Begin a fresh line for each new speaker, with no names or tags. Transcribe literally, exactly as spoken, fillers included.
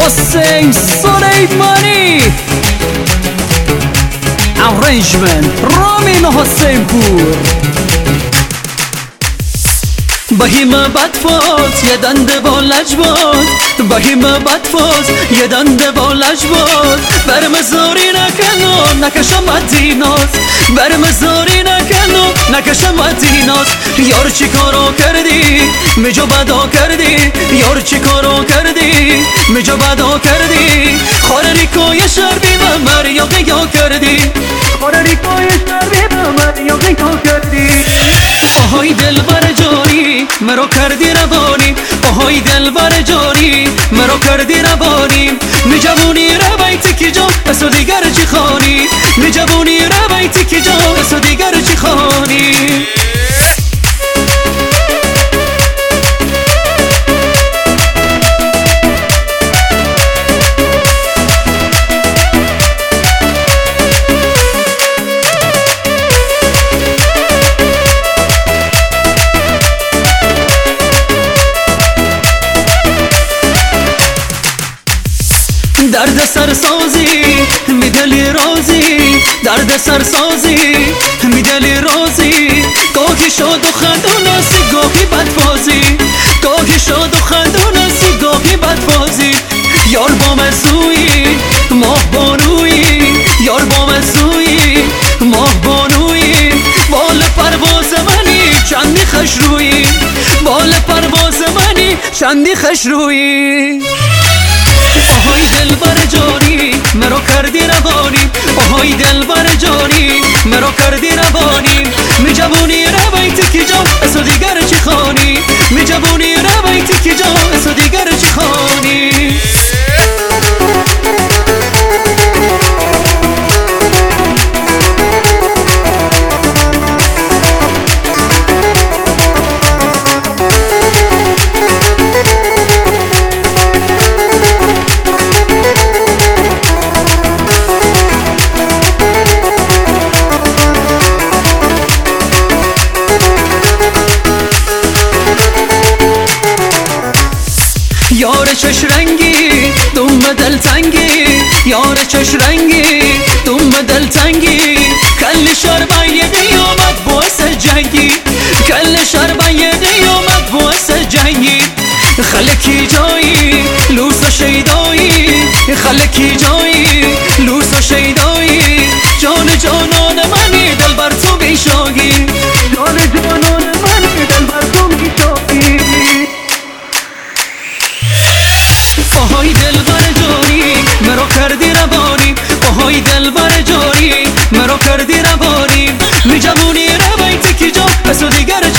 حسین سلیمانی، arrangement رامین حسین پور. بهیم بدفاز یه دنده با لجباز، بهیم بدفاز یه دنده با لجباز. برم زاری نکنو نکشم مدیناز، برم زاری نکنو نکشم مدیناز. یار چی کارو کردی میجا بدا کردی، یار چی کارو کردی میجا بدا کردی. خارری کوی شربی ممر یا قیا کردی، خارری کوی شربی ممر یا قیا کردی. آهای دل بر جاری مرا کردی روانی، آهای دل بر جاری مرا کردی روانی. می جوونی رو بیتی که جا اسو دیگر چی خانی، می جوونی رو بیتی که جا اسو دیگر چی خانی. درد سرسازی میدلی رازی، درد سرسازی میدلی رازی. گاهی شاد و خندونسی گاهی بدفازی، گاهی شاد و خندونسی گاهی بدفازی. یار با مزوی ماه بانوی، یار با مزوی ماه بانوی. بال پرواز منی چندی خش روی، بال پرواز منی چندی خش روی. آهای دل بر جانی مرا کردی روانی، آهای دل بر جانی مرا کردی روانی. می جوونی رو بیتی که جا اسو دیگر چی خانی، می جوونی رو بیتی که جا اسو دیگر چی خانی. یار چش رنگی دوم دل تنگی، یار چش رنگی دوم دل تنگی. کل شربن یه دیامد باعث جنگی، کل شربن یه دیامد باعث جنگی. خلکی جایی لوس و شیدایی، خلکی جایی لوس و شیدایی. جان جانان منی دل بر تو بیشاگی، جان جانان منی دل بر تو بیشاگی. آهای دل بر جاری مرا کردی روانی، آهای دل بر جاری مرا کردی روانی. می جوونی رو بیتی که جا اسو دیگر